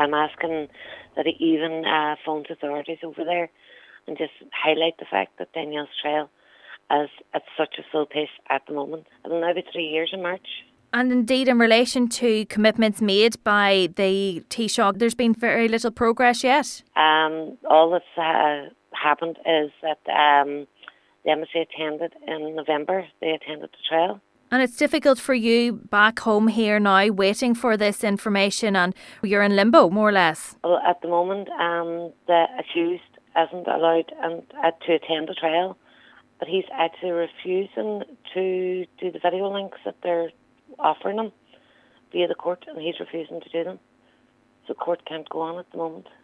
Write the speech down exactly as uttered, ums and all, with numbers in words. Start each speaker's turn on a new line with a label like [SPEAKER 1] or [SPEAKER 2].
[SPEAKER 1] I'm asking that he even uh, phones authorities over there and just highlight the fact that Danielle's trial is at such a slow pace at the moment. It'll now be three years in March.
[SPEAKER 2] And indeed, in relation to commitments made by the Taoiseach, there's been very little progress yet.
[SPEAKER 1] Um, all that's uh, happened is that um, the embassy attended in November. They attended the trial.
[SPEAKER 2] And it's difficult for you back home here now, waiting for this information, and you're in limbo, more or less.
[SPEAKER 1] Well, at the moment, um, the accused isn't allowed um, uh, to attend the trial, but he's actually refusing to do the video links that they're offering him via the court, and he's refusing to do them. So court can't go on at the moment.